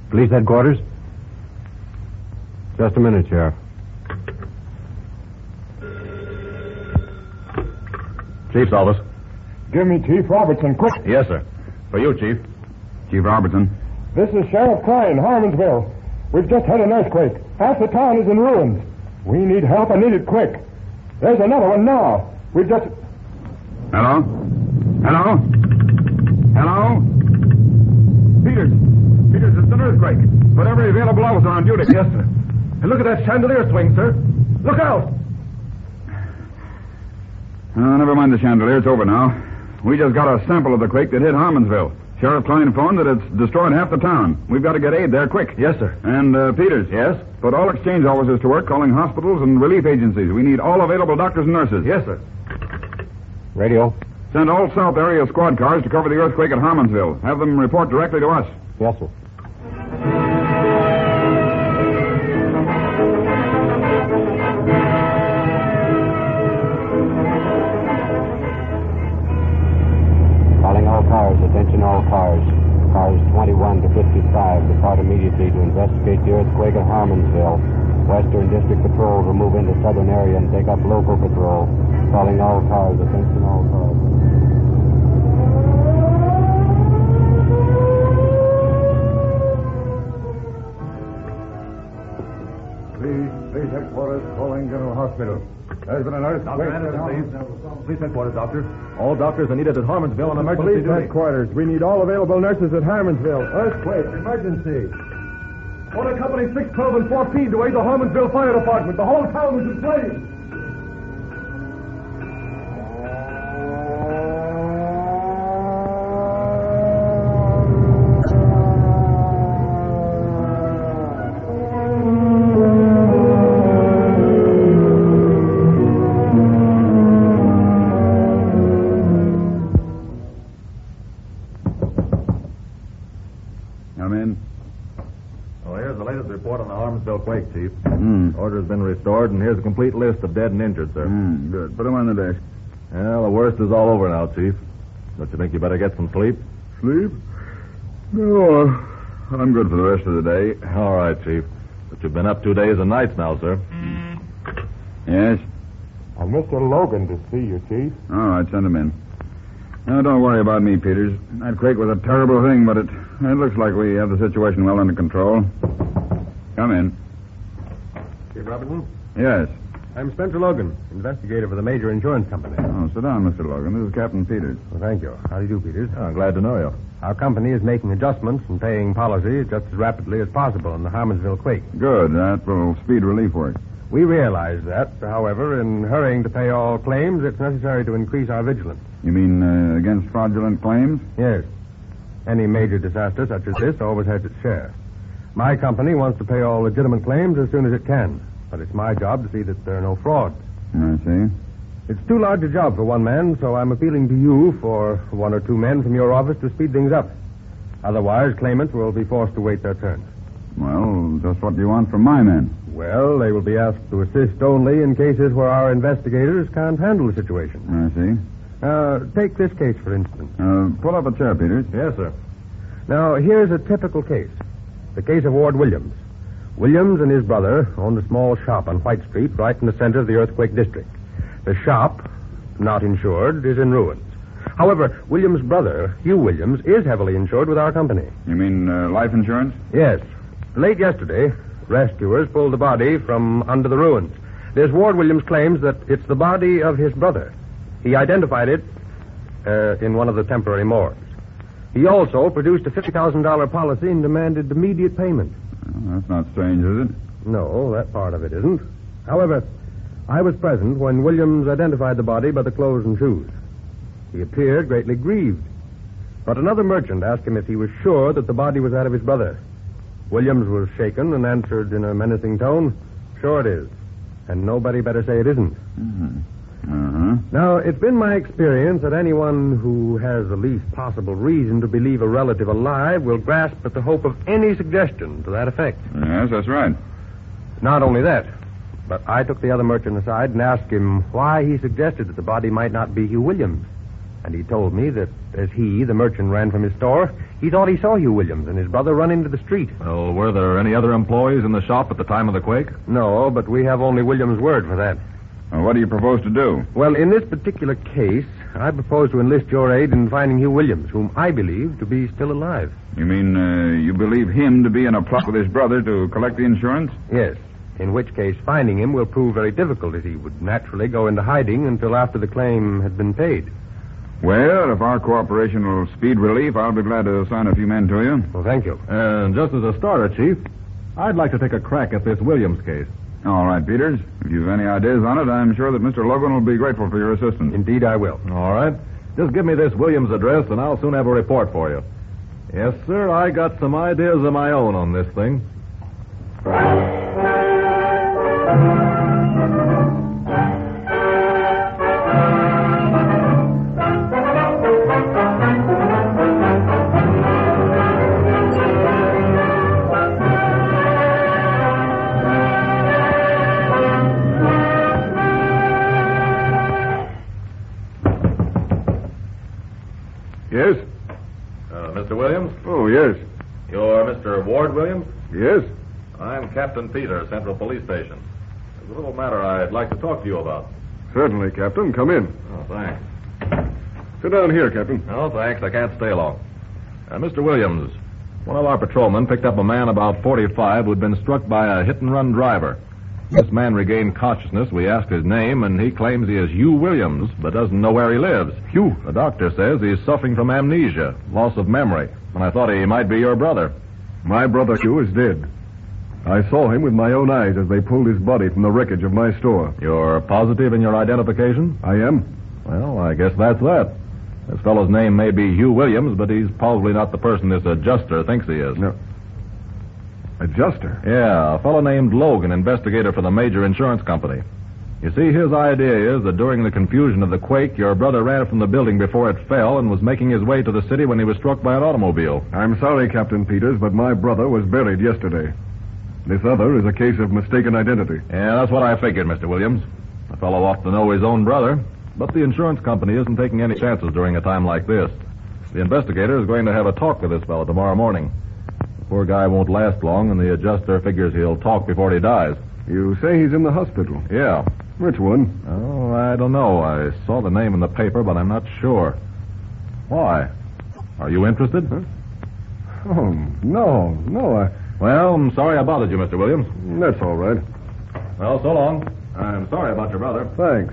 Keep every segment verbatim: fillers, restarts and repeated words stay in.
Police headquarters? Just a minute, Sheriff. Chief's office. Give me Chief Robertson, quick. Yes, sir. For you, Chief. Chief Robertson. This is Sheriff Klein, Harmonsville. We've just had an earthquake. Half the town is in ruins. We need help and need it quick. There's another one now. We've just... Hello? Hello? Hello? Peters. Peters, it's an earthquake. Put every available officer on duty. Yes, sir. And look at that chandelier swing, sir. Look out! Oh, never mind the chandelier. It's over now. We just got a sample of the quake that hit Harmonsville. Sheriff Klein phoned that it's destroyed half the town. We've got to get aid there quick. Yes, sir. And, uh, Peters. Yes? Put all exchange officers to work calling hospitals and relief agencies. We need all available doctors and nurses. Yes, sir. Radio? Send all South area squad cars to cover the earthquake at Harmonsville. Have them report directly to us. Yes, sir. Calling all cars. Attention all cars. Cars twenty-one to fifty-five depart immediately to investigate the earthquake at Harmonsville. Western District Patrol will move into southern area and take up local patrol. Calling all cars. Attention all cars. Please, please headquarters calling General Hospital. There's been an earthquake. Doctor Anderson, please. Police headquarters, doctor. All doctors are needed at Harmonsville on emergency Police duty. headquarters. We need all available nurses at Harmonsville. Earthquake. Emergency. Order Company six twelve and fourteen to aid the Harmonsville Fire Department. The whole town is in flames. Come in. Well, here's the latest report on the Harmonsville quake, Chief. Hmm. Order's been restored, and here's a complete list of dead and injured, sir. Hmm, good. Put them on the desk. Well, the worst is all over now, Chief. Don't you think you better get some sleep? Sleep? No, uh, I'm good for the rest of the day. All right, Chief. But you've been up two days and nights now, sir. Yes? Uh, Mister Logan to see you, Chief. All right, send him in. Now, don't worry about me, Peters. That quake was a terrible thing, but it, it looks like we have the situation well under control. Come in. Chief Robinson? Yes. I'm Spencer Logan, investigator for the major insurance company. Oh, sit down, Mister Logan. This is Captain Peters. Well, thank you. How do you do, Peters? Oh, glad to know you. Our company is making adjustments and paying policy just as rapidly as possible in the Harmonsville quake. Good. That will speed relief work. We realize that. However, in hurrying to pay all claims, it's necessary to increase our vigilance. You mean uh, against fraudulent claims? Yes. Any major disaster such as this always has its share. My company wants to pay all legitimate claims as soon as it can. But it's my job to see that there are no frauds. I see. It's too large a job for one man, so I'm appealing to you for one or two men from your office to speed things up. Otherwise, claimants will be forced to wait their turn. Well, just what do you want from my men? Well, they will be asked to assist only in cases where our investigators can't handle the situation. I see. Uh, take this case, for instance. Uh, pull up a chair, Peters. Yes, sir. Now, here's a typical case. The case of Ward Williams. Williams and his brother owned a small shop on White Street right in the center of the earthquake district. The shop, not insured, is in ruins. However, Williams' brother, Hugh Williams, is heavily insured with our company. You mean uh, life insurance? Yes. Late yesterday, rescuers pulled the body from under the ruins. This Ward Williams claims that it's the body of his brother. He identified it uh, in one of the temporary morgues. He also produced a fifty thousand dollars policy and demanded immediate payment. Well, that's not strange, is it? No, that part of it isn't. However, I was present when Williams identified the body by the clothes and shoes. He appeared greatly grieved. But another merchant asked him if he was sure that the body was that of his brother. Williams was shaken and answered in a menacing tone, "Sure it is. And nobody better say it isn't." Mm-hmm. Uh-huh. Now, it's been my experience that anyone who has the least possible reason to believe a relative alive will grasp at the hope of any suggestion to that effect. Yes, that's right. Not only that, but I took the other merchant aside and asked him why he suggested that the body might not be Hugh Williams. And he told me that as he, the merchant, ran from his store, he thought he saw Hugh Williams and his brother run into the street. Well, were there any other employees in the shop at the time of the quake? No, but we have only Williams' word for that. Well, what do you propose to do? Well, in this particular case, I propose to enlist your aid in finding Hugh Williams, whom I believe to be still alive. You mean uh, you believe him to be in a plot with his brother to collect the insurance? Yes. In which case, finding him will prove very difficult, as he would naturally go into hiding until after the claim had been paid. Well, if our cooperation will speed relief, I'll be glad to assign a few men to you. Well, thank you. And just as a starter, Chief, I'd like to take a crack at this Williams case. All right, Peters. If you've any ideas on it, I'm sure that Mister Logan will be grateful for your assistance. Indeed, I will. All right. Just give me this Williams address, and I'll soon have a report for you. Yes, sir, I got some ideas of my own on this thing. Yes? Uh, Mister Williams? Oh, yes. You're Mister Ward Williams? Yes? I'm Captain Peter, Central Police Station. There's a little matter I'd like to talk to you about. Certainly, Captain. Come in. Oh, thanks. Sit down here, Captain. No, thanks. I can't stay long. Uh, Mister Williams, one of our patrolmen picked up a man about forty-five who'd been struck by a hit-and-run driver. This man regained consciousness. We asked his name, and he claims he is Hugh Williams, but doesn't know where he lives. Hugh? The doctor says he's suffering from amnesia, loss of memory, and I thought he might be your brother. My brother Hugh is dead. I saw him with my own eyes as they pulled his body from the wreckage of my store. You're positive in your identification? I am. Well, I guess that's that. This fellow's name may be Hugh Williams, but he's probably not the person this adjuster thinks he is. No. Adjuster? Yeah, a fellow named Logan, investigator for the major insurance company. You see, his idea is that during the confusion of the quake, your brother ran from the building before it fell and was making his way to the city when he was struck by an automobile. I'm sorry, Captain Peters, but my brother was buried yesterday. This other is a case of mistaken identity. Yeah, that's what I figured, Mister Williams. The fellow ought to know his own brother, but the insurance company isn't taking any chances during a time like this. The investigator is going to have a talk with this fellow tomorrow morning. The poor guy won't last long, and the adjuster figures he'll talk before he dies. You say he's in the hospital? Yeah. Which one? Oh, I don't know. I saw the name in the paper, but I'm not sure. Why? Are you interested? Huh? Oh, no, no, I... Well, I'm sorry I bothered you, Mister Williams. That's all right. Well, so long. I'm sorry about your brother. Thanks.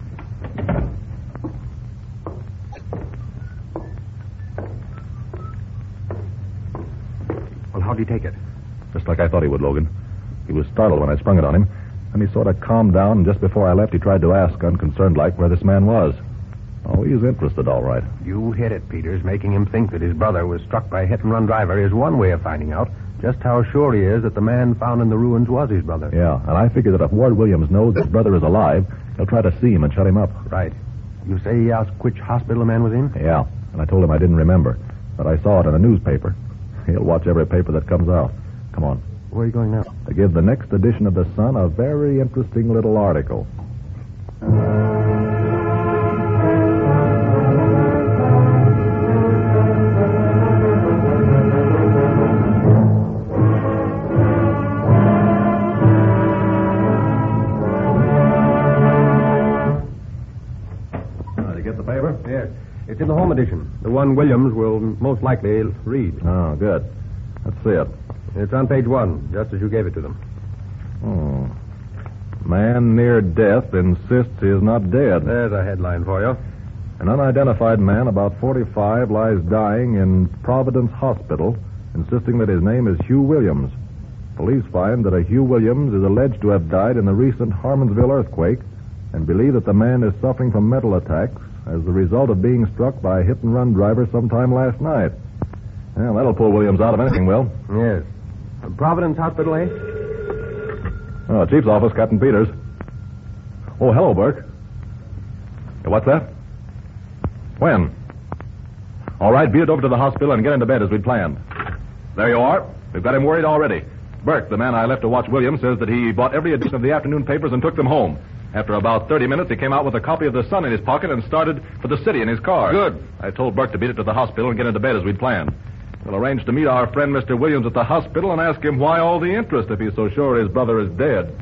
Well, how'd he take it? Just like I thought he would, Logan. He was startled when I sprung it on him, and he sort of calmed down, and just before I left, he tried to ask, unconcerned-like, where this man was. Oh, he's interested, all right. You hit it, Peters. Making him think that his brother was struck by a hit-and-run driver is one way of finding out just how sure he is that the man found in the ruins was his brother. Yeah, and I figure that if Ward Williams knows his brother is alive, he'll try to see him and shut him up. Right. You say he asked which hospital the man was in? Yeah, and I told him I didn't remember, but I saw it in a newspaper. He'll watch every paper that comes out. Come on. Where are you going now? To give the next edition of The Sun a very interesting little article. Did you get the paper? Yes. It's in the home edition. The one Williams will most likely read. Oh, good. Let's see it. It's on page one, just as you gave it to them. Oh. Man near death insists he is not dead. There's a headline for you. An unidentified man, about forty-five, lies dying in Providence Hospital, insisting that his name is Hugh Williams. Police find that a Hugh Williams is alleged to have died in the recent Harmonsville earthquake and believe that the man is suffering from mental attacks as the result of being struck by a hit-and-run driver sometime last night. Well, that'll pull Williams out of anything, Will. Yes. Providence Hospital, eh? Oh, Chief's office, Captain Peters. Oh, hello, Burke. Hey, what's that? When? All right, beat it over to the hospital and get into bed as we'd planned. There you are. We've got him worried already. Burke, the man I left to watch Williams, says that he bought every edition of the afternoon papers and took them home. After about thirty minutes, he came out with a copy of the Sun in his pocket and started for the city in his car. Good. I told Burke to beat it to the hospital and get into bed as we'd planned. We'll arrange to meet our friend Mister Williams at the hospital and ask him why all the interest if he's so sure his brother is dead.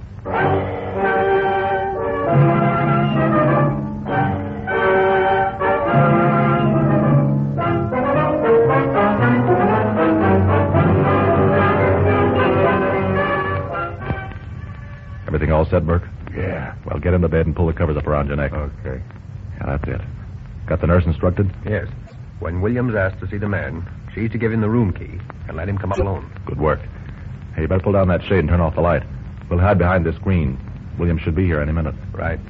Everything all set, Burke? Yeah. Well, get into bed and pull the covers up around your neck. Okay. Yeah, that's it. Got the nurse instructed? Yes. When Williams asks to see the man, she's to give him the room key and let him come up alone. Good work. Hey, you better pull down that shade and turn off the light. We'll hide behind this screen. Williams should be here any minute. Right.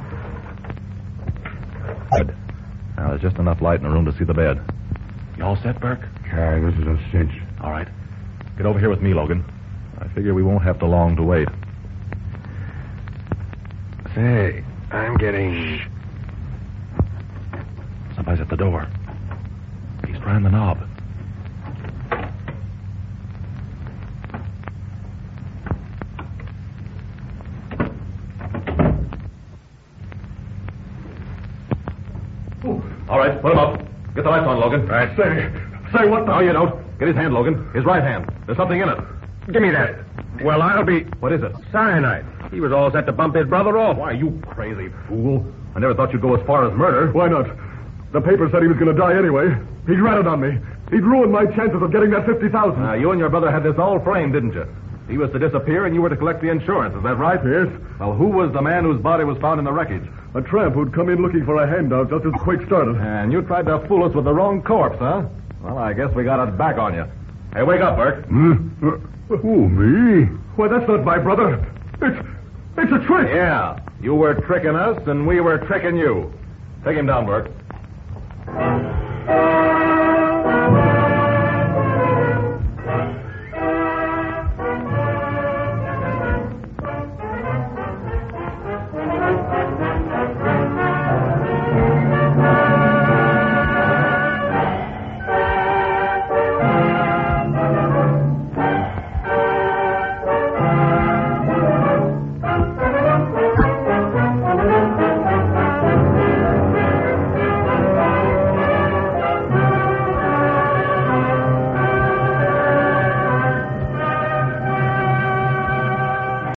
Good. Now, there's just enough light in the room to see the bed. You all set, Burke? Yeah, this is a cinch. All right. Get over here with me, Logan. I figure we won't have to long to wait. Say, I'm getting... Somebody's at the door. He's trying the knob. All right, put him up. Get the lights on, Logan. I say, say what the... No, you don't. Get his hand, Logan. His right hand. There's something in it. Give me that. Well, I'll be... What is it? Cyanide. He was all set to bump his brother off. Why, you crazy fool. I never thought you'd go as far as murder. Why not? The paper said he was going to die anyway. He'd ratted on me. He'd ruined my chances of getting that fifty thousand dollars. Uh, you and your brother had this all framed, didn't you? He was to disappear and you were to collect the insurance. Is that right? Yes. Well, who was the man whose body was found in the wreckage? A tramp who'd come in looking for a handout just as Quake started. And you tried to fool us with the wrong corpse, huh? Well, I guess we got it back on you. Hey, wake up, Burke. Hmm? Uh, who, me? Why, that's not my brother. It's... It's a trick. Yeah. You were tricking us and we were tricking you. Take him down, Burke.